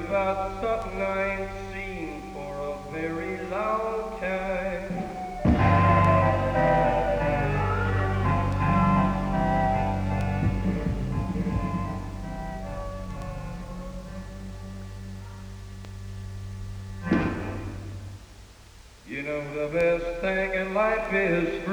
about something I ain't seen for a very long time. You know the best thing in life is free.